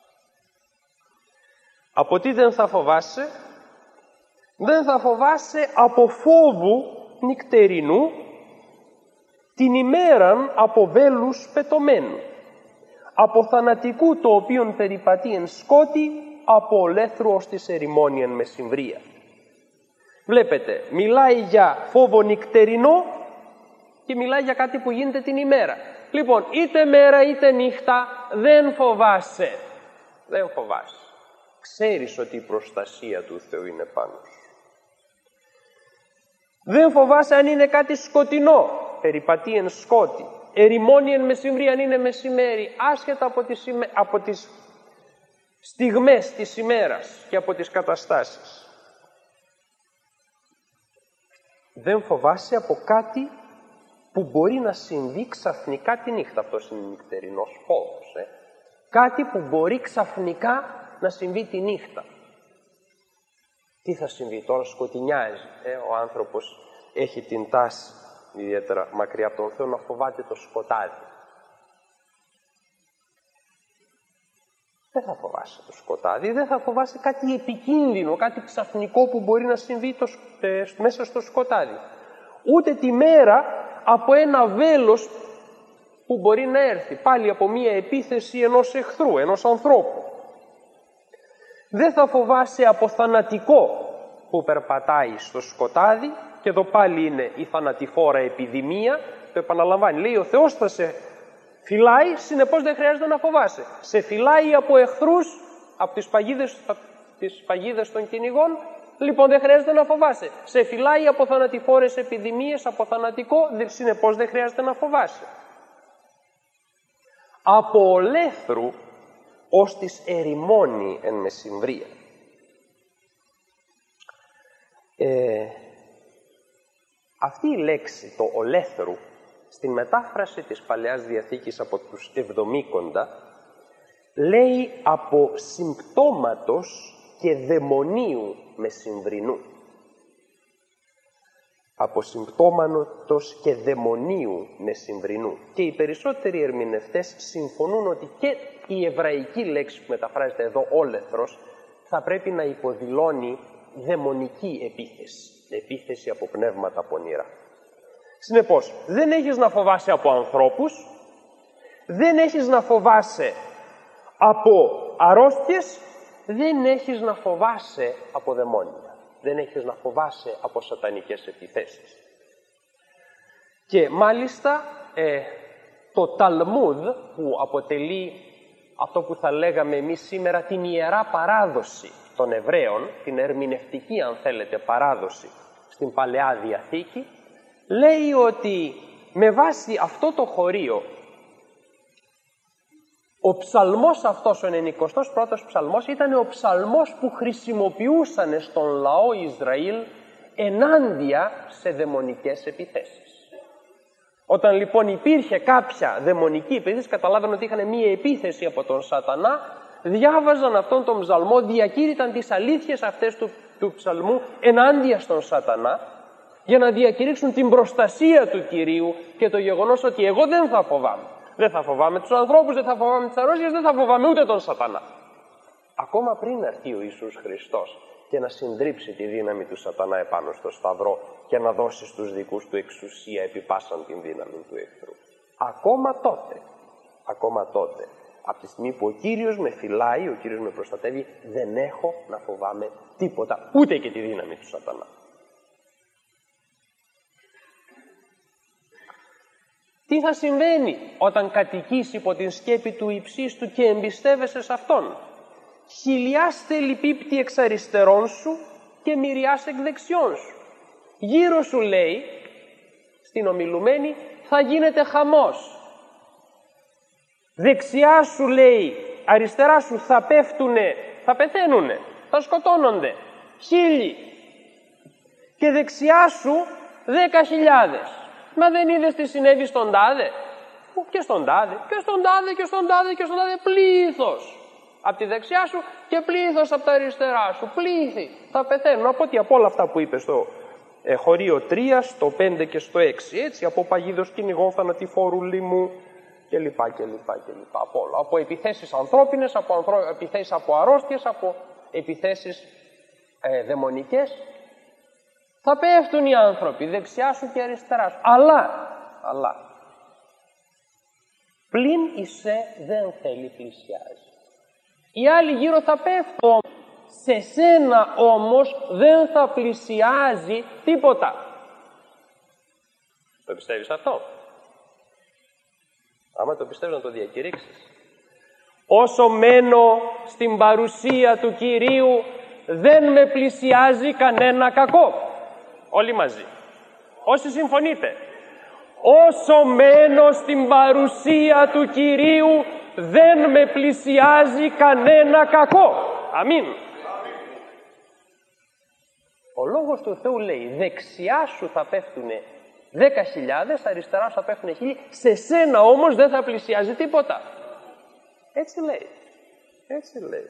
Από τι δεν θα φοβάσαι? Δεν θα φοβάσαι από φόβου νυκτερινού την ημέραν από βέλους πετωμένου, από θανατικού το οποίον περιπατεί εν σκότη, από ολέθρου ως της ερημόνιαν μεσημβρία. Βλέπετε, μιλάει για φόβο νυκτερινό και μιλάει για κάτι που γίνεται την ημέρα. Λοιπόν, είτε μέρα είτε νύχτα δεν φοβάσαι. Δεν φοβάσαι. Ξέρεις ότι η προστασία του Θεού είναι πάνω σου. Δεν φοβάσαι αν είναι κάτι σκοτεινό, περιπατεί εν σκότη. Ερημώνει εν μεσημβρή αν είναι μεσημέρι, άσχετα από τις, ημε... από τις στιγμές της ημέρας και από τις καταστάσεις. Δεν φοβάσαι από κάτι που μπορεί να συμβεί ξαφνικά τη νύχτα. Αυτός είναι νυχτερινός φόβος. Ε. Κάτι που μπορεί ξαφνικά να συμβεί τη νύχτα. Τι θα συμβεί τώρα? Σκοτεινιάζει. Ε. Ο άνθρωπος έχει την τάση, ιδιαίτερα μακριά από τον Θεό, να φοβάται το σκοτάδι. Δεν θα φοβάσαι το σκοτάδι, δεν θα φοβάσαι κάτι επικίνδυνο, κάτι ξαφνικό που μπορεί να συμβεί το, ε, μέσα στο σκοτάδι. Ούτε τη μέρα από ένα βέλος που μπορεί να έρθει, πάλι από μία επίθεση ενός εχθρού, ενός ανθρώπου. Δεν θα φοβάσαι από θανατικό που περπατάει στο σκοτάδι, και εδώ πάλι είναι η θανατηφόρα επιδημία, το επαναλαμβάνει. Λέει ο Θεός θα σε φυλάει, συνεπώς δεν χρειάζεται να φοβάσαι. Σε φυλάει από εχθρούς, από τις παγίδες, από τις παγίδες των κυνηγών, λοιπόν δεν χρειάζεται να φοβάσαι. Σε φυλάει από θανατηφόρες επιδημίες, από θανατικό, συνεπώς δεν χρειάζεται να φοβάσαι. Από ολέθρου ως της ερημώνει εν μεσημβρία. Ε, αυτή η λέξη, το ολέθρου, στην μετάφραση της Παλαιάς Διαθήκης από τους Εβδομήκοντα, λέει από συμπτώματος και δαιμονίου μεσημβρινού. Από συμπτώματος και δαιμονίου μεσημβρινού. Και οι περισσότεροι ερμηνευτές συμφωνούν ότι και η εβραϊκή λέξη που μεταφράζεται εδώ όλεθρος θα πρέπει να υποδηλώνει δαιμονική επίθεση. Επίθεση από πνεύματα πονηρά. Συνεπώς, δεν έχεις να φοβάσαι από ανθρώπους, δεν έχεις να φοβάσαι από αρρώστιες, δεν έχεις να φοβάσαι από δαιμόνια, δεν έχεις να φοβάσαι από σατανικές επιθέσεις. Και μάλιστα ε, το Ταλμούδ, που αποτελεί αυτό που θα λέγαμε εμείς σήμερα την ιερά παράδοση των Εβραίων, την ερμηνευτική αν θέλετε παράδοση στην Παλαιά Διαθήκη, λέει ότι με βάση αυτό το χωρίο ο ψαλμός αυτός, ο ενενηκοστός πρώτος ψαλμός, ήταν ο ψαλμός που χρησιμοποιούσαν στον λαό Ισραήλ ενάντια σε δαιμονικές επιθέσεις. Όταν λοιπόν υπήρχε κάποια δαιμονική επίθεση, καταλάβαιναν ότι είχαν μία επίθεση από τον σατανά, διάβαζαν αυτόν τον ψαλμό, διακήρυταν τις αλήθειες αυτές του, του ψαλμού ενάντια στον σατανά, για να διακηρύξουν την προστασία του Κυρίου και το γεγονός ότι εγώ δεν θα φοβάμαι. Δεν θα φοβάμαι τους ανθρώπους, δεν θα φοβάμαι τις αρρώστιες, δεν θα φοβάμαι ούτε τον σατανά. Ακόμα πριν έρθει ο Ιησούς Χριστός και να συντρίψει τη δύναμη του σατανά επάνω στο σταυρό και να δώσει στους δικούς του εξουσία επί πάσαν την δύναμη του εχθρού. Ακόμα τότε, ακόμα τότε, από τη στιγμή που ο Κύριος με φυλάει, ο Κύριος με προστατεύει, δεν έχω να φοβάμαι τίποτα, ούτε και τη δύναμη του σατανά. Τι θα συμβαίνει όταν κατοικείς υπό την σκέπη του υψίστου και εμπιστεύεσαι σε Αυτόν? Χιλιάς θέλει πίπτη εξ αριστερών σου και μυριάς εκ δεξιών σου. Γύρω σου, λέει, στην ομιλουμένη, θα γίνεται χαμός. Δεξιά σου, λέει, αριστερά σου θα πέφτουνε, θα πεθαίνουνε, θα σκοτώνονται. Χίλιοι. Και δεξιά σου δέκα χιλιάδες. Μα δεν είδες τι συνέβη στον τάδε? Και στον τάδε, και στον τάδε, και στον τάδε, και στον τάδε, πλήθος. Από τη δεξιά σου και πλήθος από τα αριστερά σου. Πλήθη. Θα πεθαίνουν. Από ό,τι από όλα αυτά που είπε στο ε, χωρίο τρία, στο πέντε και στο έξι. Έτσι, από παγίδος κυνηγών, θανατηφόρου λοιμού κλπ. κλπ, κλπ. Από όλα. Από επιθέσεις ανθρώπινες, από ανθρω... επιθέσεις από αρρώστιες, από επιθέσεις ε, δαιμονικές. Θα πέφτουν οι άνθρωποι δεξιά σου και αριστερά σου. Αλλά, αλλά, πλην εισέ δεν θέλει πλησιάζει. Οι άλλοι γύρω θα πέφτουν. Σε σένα όμως δεν θα πλησιάζει τίποτα. Το πιστεύεις αυτό? Άμα το πιστεύεις να το διακηρύξεις. Όσο μένω στην παρουσία του Κυρίου δεν με πλησιάζει κανένα κακό. Όλοι μαζί. Όσοι συμφωνείτε. Όσο μένω στην παρουσία του Κυρίου δεν με πλησιάζει κανένα κακό. Αμήν. Ο Λόγος του Θεού λέει δεξιά σου θα πέφτουνε δέκα χιλιάδες, αριστερά σου θα πέφτουνε χίλιοι, σε σένα όμως δεν θα πλησιάζει τίποτα. Έτσι λέει. Έτσι λέει.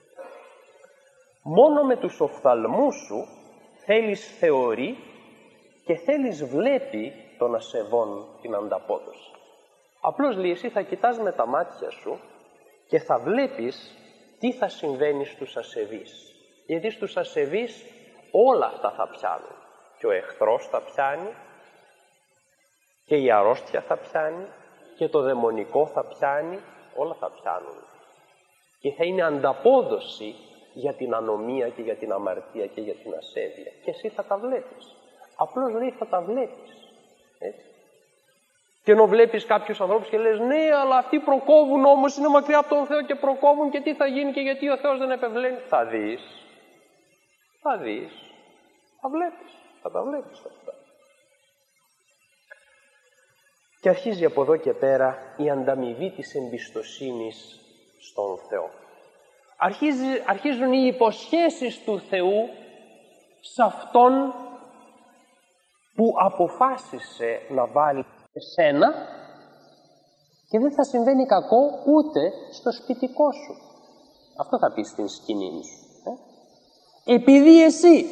Μόνο με τους οφθαλμούς σου θέλεις θεωρεί και θέλεις βλέπει των ασεβών την ανταπόδοση. Απλώς λέει εσύ θα κοιτάς με τα μάτια σου και θα βλέπεις τι θα συμβαίνει στους ασεβείς. Γιατί στους ασεβείς όλα αυτά θα πιάνουν. Και ο εχθρός θα πιάνει και η αρρώστια θα πιάνει και το δαιμονικό θα πιάνει. Όλα θα πιάνουν. Και θα είναι ανταπόδοση για την ανομία και για την αμαρτία και για την ασέβεια. Και εσύ θα τα βλέπεις. Απλώς λέει θα τα βλέπεις. Έτσι. Και ενώ βλέπεις κάποιους ανθρώπους και λες ναι, αλλά αυτοί προκόβουν όμως, είναι μακριά από τον Θεό και προκόβουν και τι θα γίνει και γιατί ο Θεός δεν επευλαίνει. Θα δεις. Θα δεις. Θα βλέπεις. Θα τα βλέπεις αυτά. Και αρχίζει από εδώ και πέρα η ανταμοιβή της εμπιστοσύνης στον Θεό. Αρχίζει, αρχίζουν οι υποσχέσεις του Θεού σε Αυτόν που αποφάσισε να βάλει εσένα και δεν θα συμβαίνει κακό ούτε στο σπιτικό σου. Αυτό θα πει στην σκηνή σου. Ε? Επειδή εσύ.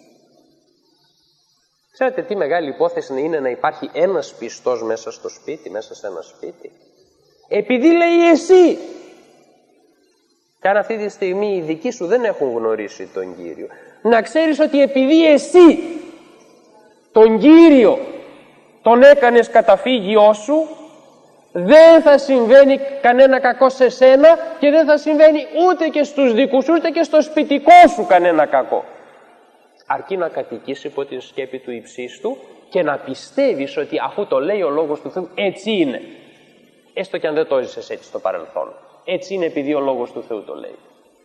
Ξέρετε τι μεγάλη υπόθεση είναι να υπάρχει ένας πιστός μέσα στο σπίτι, μέσα σε ένα σπίτι. Επειδή λέει εσύ. Και αν αυτή τη στιγμή οι δικοί σου δεν έχουν γνωρίσει τον Κύριο. Να ξέρεις ότι επειδή εσύ τον Κύριο τον έκανες καταφύγιό σου, δεν θα συμβαίνει κανένα κακό σε σένα και δεν θα συμβαίνει ούτε και στους δικούς σου, ούτε και στο σπιτικό σου κανένα κακό. Αρκεί να κατοικείς υπό την σκέπη του υψίστου και να πιστεύεις ότι αφού το λέει ο Λόγος του Θεού, έτσι είναι. Έστω και αν δεν το έζησες έτσι στο παρελθόν. Έτσι είναι επειδή ο Λόγος του Θεού το λέει.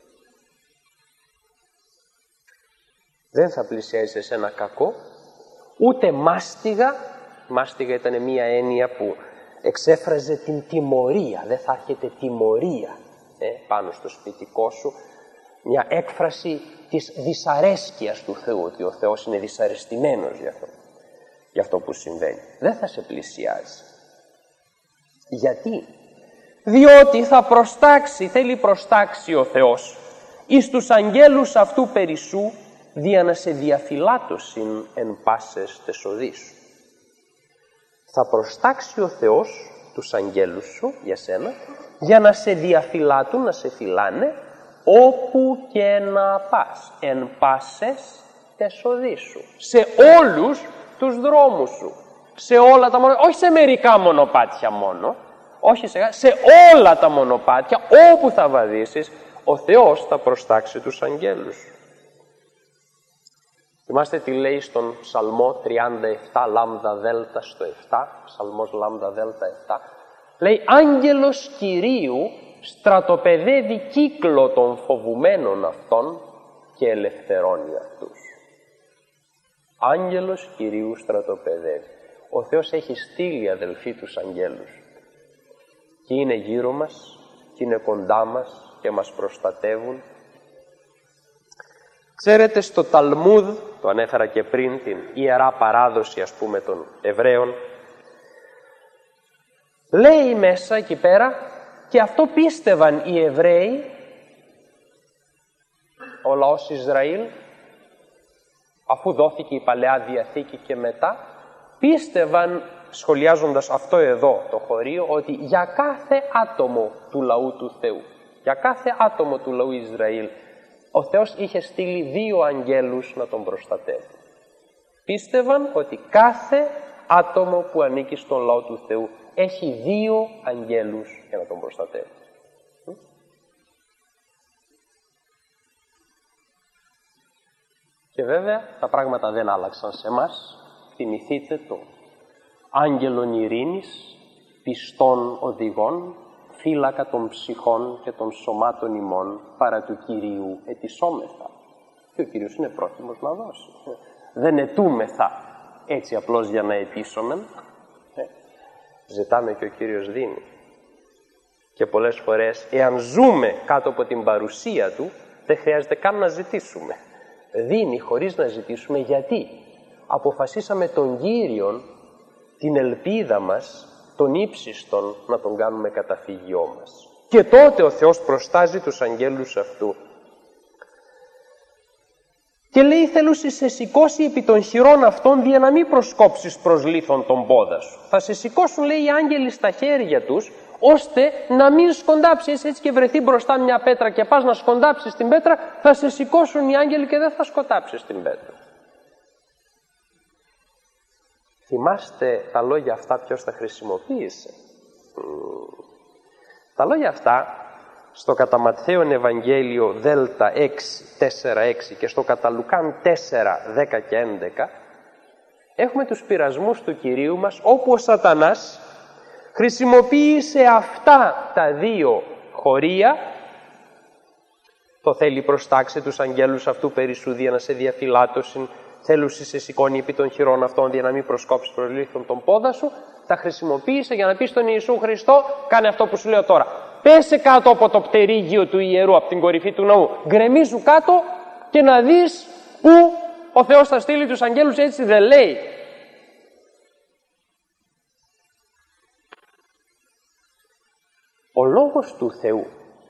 Δεν θα πλησιάζει σε ένα κακό, ούτε μάστιγα. Μάστιγα ήταν μια έννοια που εξέφραζε την τιμωρία. Δεν θα έρχεται τιμωρία ε, πάνω στο σπιτικό σου. Μια έκφραση της δυσαρέσκειας του Θεού, ότι ο Θεός είναι δυσαρεστημένος για αυτό, για αυτό που συμβαίνει. Δεν θα σε πλησιάζει. Γιατί? Διότι θα προστάξει, θέλει προστάξει ο Θεός εις τους αγγέλους αυτού περισσού δια να σε διαφυλάτωσιν εν πάσες τες οδείς σου. Θα προστάξει ο Θεός τους αγγέλους σου για σένα για να σε διαφυλάτουν, να σε φυλάνε όπου και να πας, εν πάσες τες οδείς σου, σε όλους τους δρόμους σου, σε όλα τα μονοπάτια, όχι σε μερικά μονοπάτια μόνο, όχι σε, σε όλα τα μονοπάτια, όπου θα βαδίσεις, ο Θεός θα προστάξει τους αγγέλους. Θυμάστε τι λέει στον Ψαλμό τριάντα επτά, λάμδα δέλτα στο επτά, Ψαλμός λάμδα δέλτα επτά, λέει «Άγγελος Κυρίου στρατοπεδεύει κύκλο των φοβουμένων αυτών και ελευθερώνει αυτούς». Άγγελος Κυρίου στρατοπεδεύει. Ο Θεός έχει στείλει, αδελφοί, τους αγγέλους. Και είναι γύρω μας, και είναι κοντά μας και μας προστατεύουν. Ξέρετε, στο Ταλμούδ, το ανέφερα και πριν, την ιερά παράδοση, ας πούμε, των Εβραίων, Λέει μέσα εκεί πέρα, και αυτό πίστευαν οι Εβραίοι, ο λαός Ισραήλ, αφού δόθηκε η Παλαιά Διαθήκη και μετά, πίστευαν, σχολιάζοντας αυτό εδώ το χωρίο, ότι για κάθε άτομο του λαού του Θεού, για κάθε άτομο του λαού Ισραήλ, ο Θεός είχε στείλει δύο αγγέλους να τον προστατεύουν. Πίστευαν ότι κάθε άτομο που ανήκει στον λαό του Θεού έχει δύο αγγέλους για να τον προστατεύουν. Και βέβαια τα πράγματα δεν άλλαξαν σε εμάς. Θυμηθείτε το άγγελον ειρήνης, πιστών οδηγών, φύλακα των ψυχών και των σωμάτων ημών, παρά του Κυρίου ετισόμεθα. Και ο Κύριος είναι πρόθυμος να δώσει. Δεν ετούμεθα έτσι απλώς για να αιτήσομεν. Ζητάμε και ο Κύριος δίνει. Και πολλές φορές, εάν ζούμε κάτω από την παρουσία Του, δεν χρειάζεται καν να ζητήσουμε. Δίνει χωρίς να ζητήσουμε. Γιατί? Αποφασίσαμε τον Κύριον, την ελπίδα μας, τον ύψιστον, να τον κάνουμε καταφύγιό μας. Και τότε ο Θεός προστάζει τους αγγέλους αυτού. Και λέει, θέλουσι σε σηκώσει επί των χειρών αυτών, για να μην προσκόψεις προς λίθον τον πόδα σου. Θα σε σηκώσουν, λέει, οι άγγελοι στα χέρια τους, ώστε να μην σκοντάψεις. Έτσι και βρεθεί μπροστά μια πέτρα και πας να σκοντάψεις την πέτρα, θα σε σηκώσουν οι άγγελοι και δεν θα σκοτάψεις την πέτρα. Θυμάστε τα λόγια αυτά ποιος τα χρησιμοποίησε? Τα λόγια αυτά στο κατά Ματθαίον Ευαγγέλιο Δέλτα έξι, τέσσερα, έξι και στο κατά Λουκάν τέσσερα, δέκα και έντεκα έχουμε τους πειρασμούς του Κυρίου μας, όπου ο Σατανάς χρησιμοποίησε αυτά τα δύο χωρία. Το θέλει προστάξει τους αγγέλους αυτού περισσούδια να σε διαφυλάτωσιν, θέλουσι σε σηκώνει επί των χειρών αυτών για να μην προσκόψεις προς λίθον τον πόδα σου. Τα χρησιμοποίησε για να πει στον Ιησού Χριστό, κάνε αυτό που σου λέω τώρα. Πέσε κάτω από το πτερίγιο του ιερού, από την κορυφή του ναού. Γκρεμίσου κάτω και να δεις πού ο Θεός θα στείλει τους αγγέλους. Έτσι δεν λέει? Ο Λόγος του Θεού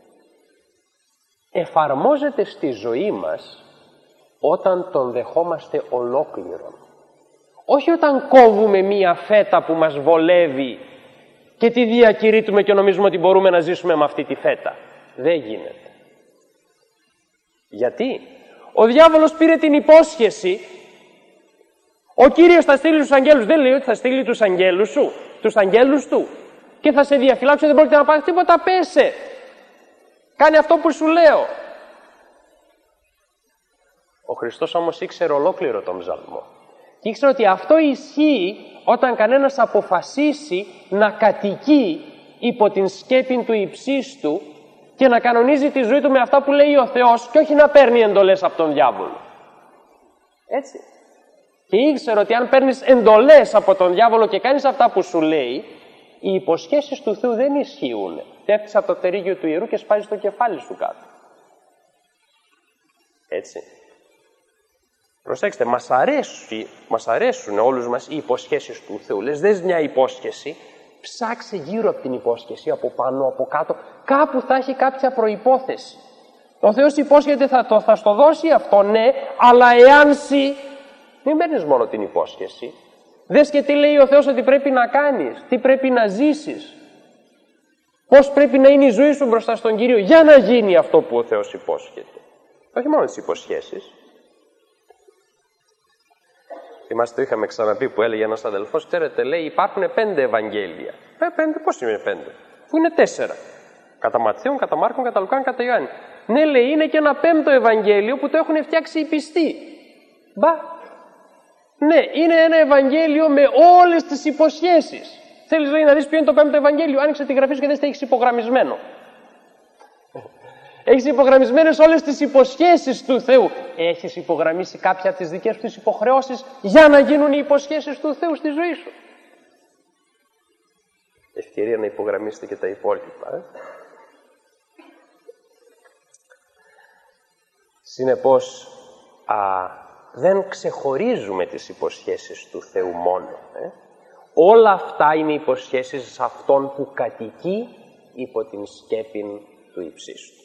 εφαρμόζεται στη ζωή μας όταν τον δεχόμαστε ολόκληρον. Όχι όταν κόβουμε μία φέτα που μας βολεύει και τη διακηρύττουμε και νομίζουμε ότι μπορούμε να ζήσουμε με αυτή τη φέτα. Δεν γίνεται. Γιατί? Ο διάβολος πήρε την υπόσχεση, ο Κύριος θα στείλει τους αγγέλους. Δεν λέει ότι θα στείλει τους αγγέλους σου, τους αγγέλους του, και θα σε διαφυλάξει, δεν πρόκειται να πάθει τίποτα. Πέσε, κάνε αυτό που σου λέω. Ο Χριστός όμως ήξερε ολόκληρο τον ψαλμό. Και ήξερε ότι αυτό ισχύει όταν κανένας αποφασίσει να κατοικεί υπό την σκέπη του υψίστου και να κανονίζει τη ζωή του με αυτά που λέει ο Θεός και όχι να παίρνει εντολές από τον διάβολο. Έτσι. Και ήξερε ότι αν παίρνεις εντολές από τον διάβολο και κάνεις αυτά που σου λέει, οι υποσχέσεις του Θεού δεν ισχύουν. Πέφτεις από το πτερίγιο του ιερού και σπάζεις το κεφάλι σου κάτω. Έτσι. Προσέξτε, μας, αρέσει, μας αρέσουν όλους μας οι υποσχέσεις του Θεού. Λες, δες μια υπόσχεση, ψάξε γύρω από την υπόσχεση, από πάνω, από κάτω, κάπου θα έχει κάποια προϋπόθεση. Ο Θεός υπόσχεται θα το, θα στο δώσει αυτό, ναι, αλλά εάν σύ, μην παίρνεις μόνο την υπόσχεση. Δες και τι λέει ο Θεός ότι πρέπει να κάνεις, τι πρέπει να ζήσεις, πώς πρέπει να είναι η ζωή σου μπροστά στον Κύριο για να γίνει αυτό που ο Θεός υπόσχεται. Όχι μόνο τις υποσχέσεις. Θυμάστε, το είχαμε ξαναπεί που έλεγε ένας αδελφός, ξέρετε, λέει, υπάρχουν πέντε Ευαγγέλια. Ε, πέντε, πώς είναι πέντε? Που είναι τέσσερα. Κατά Ματθαίον, κατά Μάρκον, κατά Λουκάν, κατά Ιωάννη. Ναι, λέει, είναι και ένα πέμπτο Ευαγγέλιο που το έχουν φτιάξει οι πιστοί. Μπα. Ναι, είναι ένα Ευαγγέλιο με όλες τις υποσχέσεις. Θέλεις, λέει, να δεις ποιο είναι το πέμπτο Ευαγγέλιο? Άνοιξε τη γραφή σου και δες τι έχεις υπογραμμισμένο. Έχεις υπογραμμισμένες όλες τις υποσχέσεις του Θεού. Έχεις υπογραμμίσει κάποια από τις δικές σου τις υποχρεώσεις για να γίνουν οι υποσχέσεις του Θεού στη ζωή σου. Ευκαιρία να υπογραμμίσετε και τα υπόλοιπα. Ε? Συνεπώς, α, δεν ξεχωρίζουμε τις υποσχέσεις του Θεού μόνο. Ε? Όλα αυτά είναι υποσχέσεις σε αυτόν που κατοικεί υπό την σκέπην του υψίστου.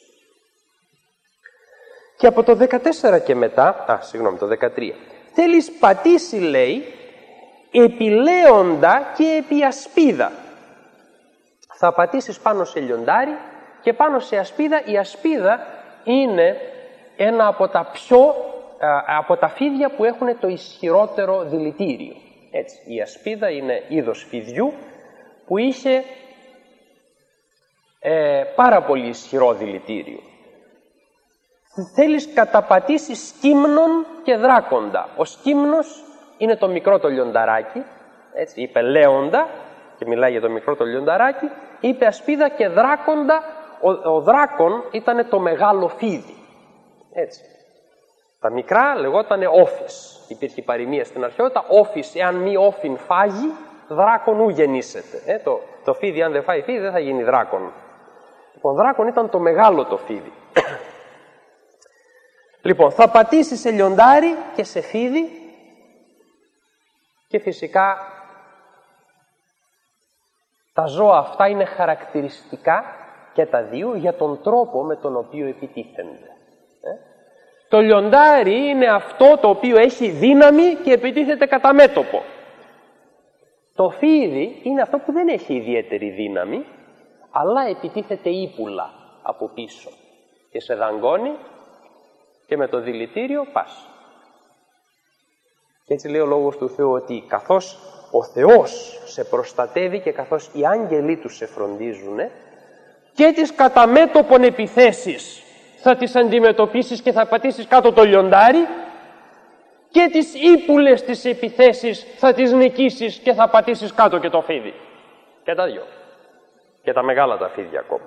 Και από το δεκατέσσερα και μετά, α, συγγνώμη, το δεκατρία, θέλεις πατήσει, λέει, επί λέοντα και επί ασπίδα. Θα πατήσεις πάνω σε λιοντάρι και πάνω σε ασπίδα. Η ασπίδα είναι ένα από τα πιο, α, από τα φίδια που έχουν το ισχυρότερο δηλητήριο. Έτσι, η ασπίδα είναι είδος φιδιού που είχε ε, πάρα πολύ ισχυρό δηλητήριο. Θέλεις καταπατήσεις σκύμνων και δράκοντα. Ο σκύμνος είναι το μικρό το λιονταράκι, έτσι, είπε λέοντα και μιλάει για το μικρό το λιονταράκι, είπε ασπίδα και δράκοντα. Ο, ο δράκον ήταν το μεγάλο φίδι, έτσι. Τα μικρά λεγότανε όφης. Υπήρχε παροιμία στην αρχαιότητα, όφης, εάν μη όφιν φάγει, δράκον ου γεννήσεται. Ε, το, το φίδι αν δεν φάει φίδι δεν θα γίνει δράκον. Λοιπόν, δράκον ήταν το μεγάλο το φίδι. Λοιπόν, θα πατήσει σε λιοντάρι και σε φίδι και φυσικά τα ζώα αυτά είναι χαρακτηριστικά και τα δύο για τον τρόπο με τον οποίο επιτίθενται. Ε? Το λιοντάρι είναι αυτό το οποίο έχει δύναμη και επιτίθεται κατά μέτωπο. Το φίδι είναι αυτό που δεν έχει ιδιαίτερη δύναμη, αλλά επιτίθεται ύπουλα από πίσω και σε δαγκώνει και με το δηλητήριο πας. Και έτσι λέει ο Λόγος του Θεού ότι καθώς ο Θεός σε προστατεύει και καθώς οι άγγελοι του σε φροντίζουν, και τις κατά μέτωπον επιθέσεις θα τις αντιμετωπίσεις και θα πατήσεις κάτω το λιοντάρι, και τις ύπουλες τις επιθέσεις θα τις νικήσεις και θα πατήσεις κάτω και το φίδι. Και τα δυο. Και τα μεγάλα τα φίδια ακόμα.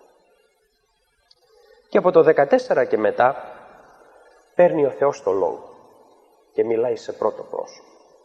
Και από το δεκατέσσερα και μετά παίρνει ο Θεός το λόγο και μιλάει σε πρώτο πρόσωπο.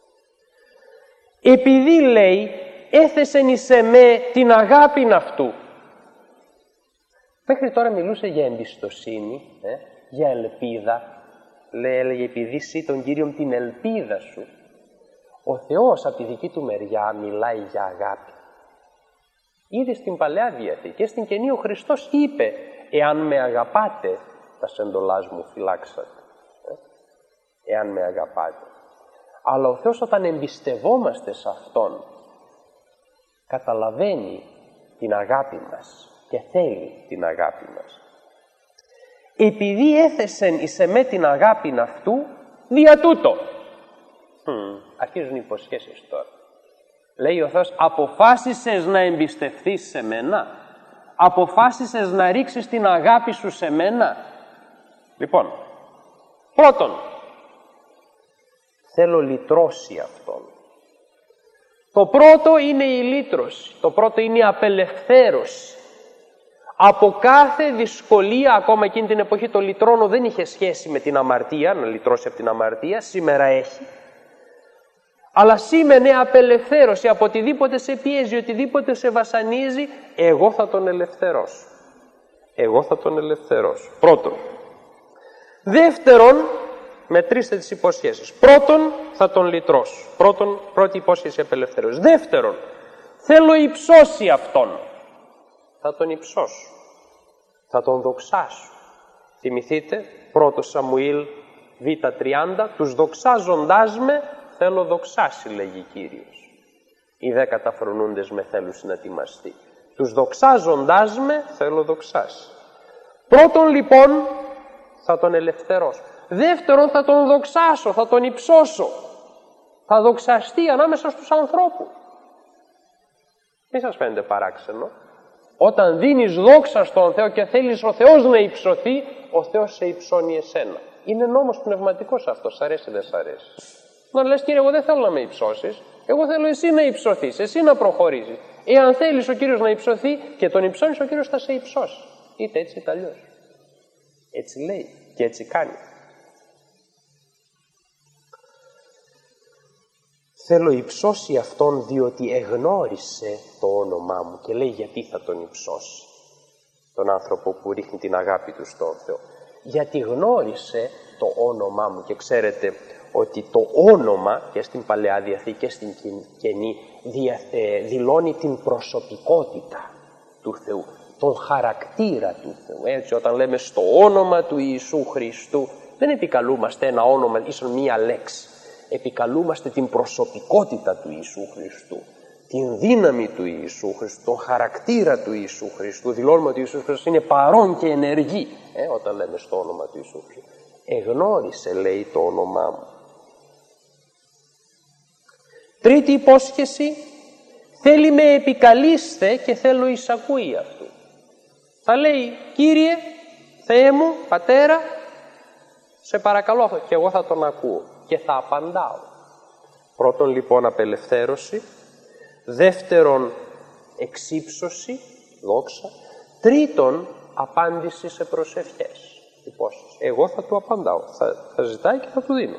Επειδή, λέει, έθεσεν εις εμέ την αγάπην αυτού. Μέχρι τώρα μιλούσε για εμπιστοσύνη, ε, για ελπίδα. Λέει, έλεγε, επειδή εσύ τον Κύριον την ελπίδα σου. Ο Θεός από τη δική του μεριά μιλάει για αγάπη. Ήδη στην Παλαιά Διαθήκη και στην Καινή ο Χριστός είπε, εάν με αγαπάτε, τα σεντολάς μου φυλάξατε. Ε, εάν με αγαπάτε. Αλλά ο Θεός όταν εμπιστευόμαστε σε Αυτόν, καταλαβαίνει την αγάπη μας και θέλει την αγάπη μας. Επειδή έθεσεν εις εμέ την αγάπην αυτού, δια τούτο. Hm, αρχίζουν οι υποσχέσεις τώρα. Λέει ο Θεός, αποφάσισες να εμπιστευθείς σε μένα, αποφάσισες να ρίξεις την αγάπη σου σε μένα. Λοιπόν, πρώτον, θέλω λυτρώσει Αυτόν. Το πρώτο είναι η λύτρωση, το πρώτο είναι η απελευθέρωση. Από κάθε δυσκολία, ακόμα εκείνη την εποχή το λυτρώνο δεν είχε σχέση με την αμαρτία, να λυτρώσει από την αμαρτία, σήμερα έχει. Αλλά σήμαινε απελευθέρωση, από οτιδήποτε σε πιέζει, οτιδήποτε σε βασανίζει, εγώ θα τον ελευθερώσω. Εγώ θα τον ελευθερώσω. Πρώτον. Δεύτερον, μετρήστε τις υποσχέσεις. Πρώτον, θα τον λυτρώσω. Πρώτον, πρώτη υπόσχεση απελευθέρωση. Δεύτερον, θέλω υψώσει Αυτόν. Θα τον υψώσω. Θα τον δοξάσω. Θυμηθείτε, πρώτο Σαμουήλ Β τριάντα, τους δοξάζοντάς με, θέλω δοξάσει, λέγει Κύριος. Οι δε καταφρονούντες με θέλουν να τιμαστεί. Τους δοξάζοντάς με, θέλω δοξάσει. Πρώτον λοιπόν, θα τον ελευθερώσω. Δεύτερον, θα τον δοξάσω, θα τον υψώσω. Θα δοξαστεί ανάμεσα στους ανθρώπους. Μη σας φαίνεται παράξενο. Όταν δίνεις δόξα στον Θεό και θέλεις ο Θεός να υψωθεί, ο Θεός σε υψώνει εσένα. Είναι νόμος πνευματικός αυτός, σ' αρέσει δεν σ' αρέσει. Να λες, Κύριε, εγώ δεν θέλω να με υψώσεις, εγώ θέλω εσύ να υψωθείς, εσύ να προχωρήσεις. Εάν θέλεις ο Κύριος να υψωθεί και τον υψώνεις, ο Κύριος θα σε υψώσει. Είτε έτσι είτε αλλιώς. Έτσι λέει και έτσι κάνει. Θέλω υψώσει Αυτόν διότι εγνώρισε το όνομά μου. Και λέει γιατί θα τον υψώσει τον άνθρωπο που ρίχνει την αγάπη του στον Θεό. Γιατί γνώρισε το όνομά μου. Και ξέρετε, ότι το όνομα και στην Παλαιά Διαθήκη και στην Καινή δηλώνει την προσωπικότητα του Θεού, τον χαρακτήρα του Θεού. Έτσι, όταν λέμε στο όνομα του Ιησού Χριστού, δεν επικαλούμαστε ένα όνομα, ίσον μία λέξη. Επικαλούμαστε την προσωπικότητα του Ιησού Χριστού, την δύναμη του Ιησού Χριστού, τον χαρακτήρα του Ιησού Χριστού. Δηλώνουμε ότι ο Ιησούς Χριστός είναι παρόν και ενεργή, ε, όταν λέμε στο όνομα του Ιησού Χριστού. Εγνώρισε, λέει, το όνομά μου. Τρίτη υπόσχεση, θέλει με επικαλείστε και θέλω εισακούει αυτού. Θα λέει, Κύριε, Θεέ μου, Πατέρα, σε παρακαλώ αυτό, και εγώ θα τον ακούω και θα απαντάω. Πρώτον λοιπόν απελευθέρωση, δεύτερον εξύψωση, δόξα, τρίτον απάντηση σε προσευχές. Υπόσχεση. Εγώ θα του απαντάω, θα, θα ζητάει και θα του δίνω.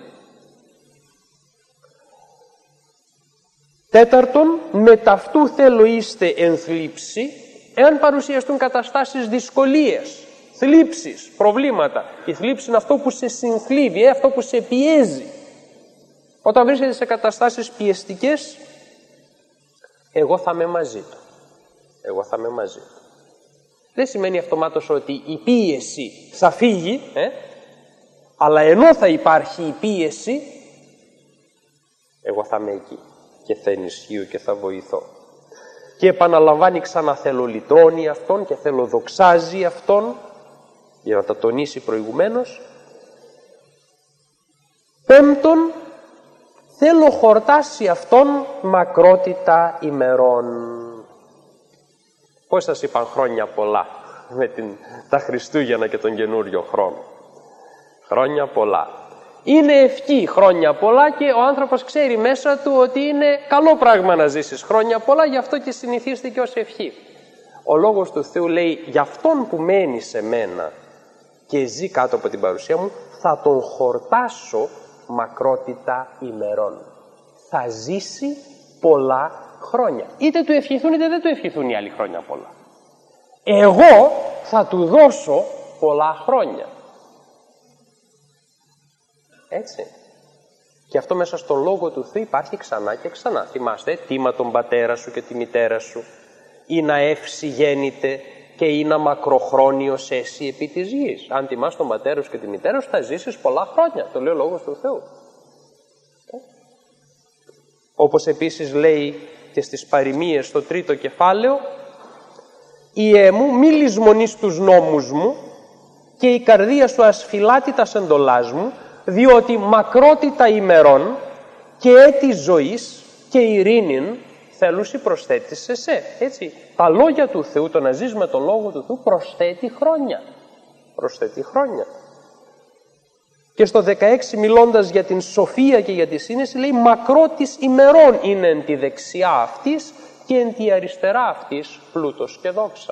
Τέταρτον, με ταυτού θέλω είστε εν θλίψη, εάν παρουσιαστούν καταστάσεις δυσκολίες, θλίψεις, προβλήματα. Η θλίψη είναι αυτό που σε συνθλίβει, ε, αυτό που σε πιέζει. Όταν βρίσκεται σε καταστάσεις πιεστικές, εγώ θα είμαι μαζί του. Εγώ θα είμαι μαζί του. Δεν σημαίνει αυτομάτως ότι η πίεση θα φύγει, ε, αλλά ενώ θα υπάρχει η πίεση, εγώ θα είμαι εκεί και θα ενισχύω και θα βοηθώ. Και επαναλαμβάνει ξανά, θέλω λυτρώνει αυτόν και θέλω δοξάζει αυτόν, για να τα τονίσει προηγουμένως. Πέμπτον, θέλω χορτάσει αυτόν μακρότητα ημερών. Πώς σας είπαν χρόνια πολλά με την, τα Χριστούγεννα και τον καινούριο χρόνο. Χρόνια πολλά. Είναι ευχή χρόνια πολλά και ο άνθρωπος ξέρει μέσα του ότι είναι καλό πράγμα να ζήσεις χρόνια πολλά, γι' αυτό και συνηθίστηκε ως ευχή. Ο Λόγος του Θεού λέει, για αυτόν που μένει σε μένα και ζει κάτω από την παρουσία μου, θα τον χορτάσω μακρότητα ημερών. Θα ζήσει πολλά χρόνια. Είτε του ευχηθούν είτε δεν του ευχηθούν οι άλλοι χρόνια πολλά. Εγώ θα του δώσω πολλά χρόνια. Έτσι. Και αυτό μέσα στον Λόγο του Θεού υπάρχει ξανά και ξανά. Θυμάστε, τίμα τον πατέρα σου και τη μητέρα σου, ή να εύση γέννηται και ή να μακροχρόνιος έσυ επί της γης. Αν τιμάς τον πατέρα σου και τη μητέρα σου θα ζήσεις πολλά χρόνια. Το λέει ο Λόγος του Θεού. Όπως επίσης λέει και στις παροιμίες στο τρίτο κεφάλαιο, «Ιε μου μη λησμονείς τους νόμους μου και η καρδία σου ασφυλάτη τας εντολάς μου, διότι μακρότητα ημερών και έτη ζωής και ειρήνην θέλουσι προσθέτεις σε σε». Έτσι, τα λόγια του Θεού, το να ζεις με τον Λόγο του Θεού προσθέτει χρόνια. Προσθέτει χρόνια. Και στο δεκαέξι μιλώντας για την σοφία και για τη σύνεση λέει, μακρότης ημερών είναι εν τη δεξιά αυτής και εν τη αριστερά αυτής πλούτος και δόξα.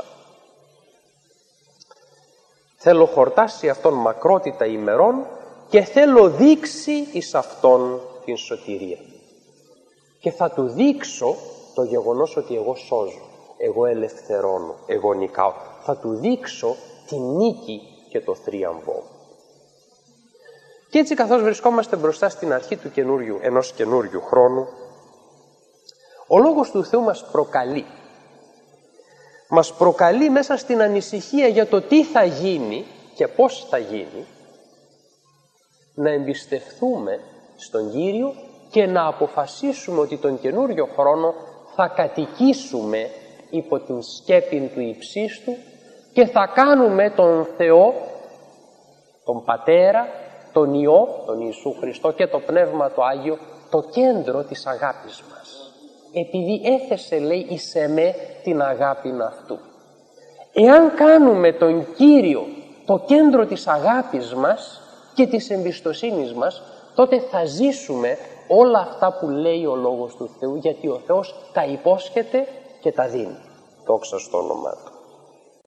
Θέλω χορτάσει αυτόν μακρότητα ημερών και θέλω δείξει εις αυτόν την σωτηρία. Και θα του δείξω το γεγονός ότι εγώ σώζω, εγώ ελευθερώνω, εγώ νικάω. Θα του δείξω τη νίκη και το θρίαμβό. Και έτσι καθώς βρισκόμαστε μπροστά στην αρχή του καινούριου, ενός καινούριου χρόνου, ο Λόγος του Θεού μας προκαλεί. Μας προκαλεί μέσα στην ανησυχία για το τι θα γίνει και πώς θα γίνει, να εμπιστευθούμε στον Κύριο και να αποφασίσουμε ότι τον καινούριο χρόνο θα κατοικήσουμε υπό την σκέπη του υψίστου και θα κάνουμε τον Θεό, τον Πατέρα, τον Υιό, τον Ιησού Χριστό και το Πνεύμα το Άγιο, το κέντρο της αγάπης μας. Επειδή έθεσε, λέει, εις εμέ την αγάπη αυτού. Εάν κάνουμε τον Κύριο το κέντρο της αγάπης μας και της εμπιστοσύνης μας, τότε θα ζήσουμε όλα αυτά που λέει ο Λόγος του Θεού, γιατί ο Θεός τα υπόσχεται και τα δίνει. Δόξα στο όνομά Του.